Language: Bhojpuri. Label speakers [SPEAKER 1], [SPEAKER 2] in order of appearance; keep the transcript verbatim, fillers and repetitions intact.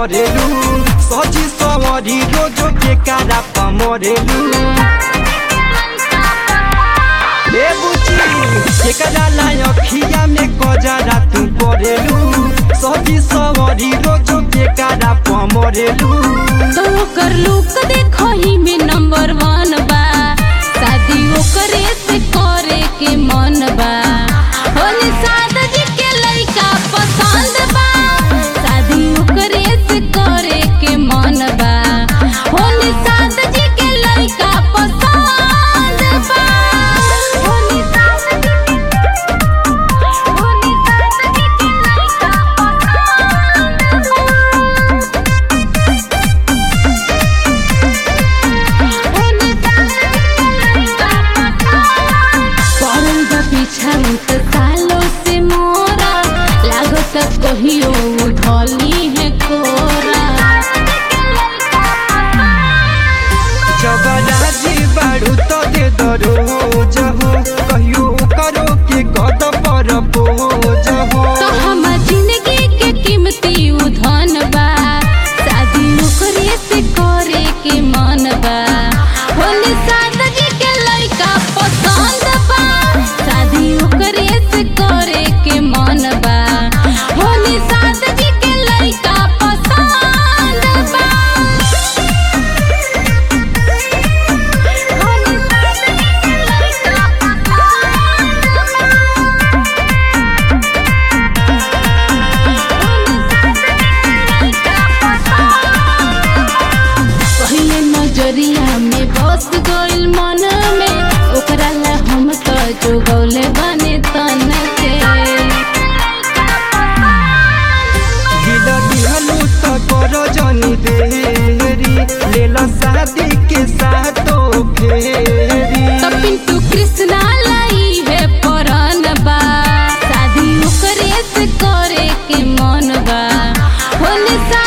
[SPEAKER 1] करेलू सजी सवरी रोजो के कारा पमरेलू ए बुची एकरा लाय अखिया में कजरा तू करेलू सजी सवरी रोजो के कारा पमरेलू
[SPEAKER 2] तो कर लुक देखो ही में नंबर वन बा शादी ओकरे से करे के मन बा होने सादा जी के लइका पसंद बा शादी ओकरे से करे के मन बा होने सादा जी के लइका पसंद बा होने सादा जी होने सादा जी के लइका पीछा सालों से मोरा लागत कहियो ढली है कोरा
[SPEAKER 1] जब राजी बाड़ू तो दे दरो जहो कहियो करो के कद पर जहो
[SPEAKER 2] तो हम जिंदगी के कीमती उधन बा शादी ओकरे से करे के मन बा होली सादा जी के लइका पसंद बा शादी ओकरे से करे के मन बा होली सादा जी के लइका पसंद बा होली सादा जी के लइका पहले नजरिया में बस गइल मन में ओकरा ला हम तो जोगौले बने तन के
[SPEAKER 1] दिल दिहलू तो करो जनी देरी लेला शादी के साथो फेरी
[SPEAKER 2] तो पिंटू कृष्णा लाई है परन बा शादी ओकरे से करे के मन बा होली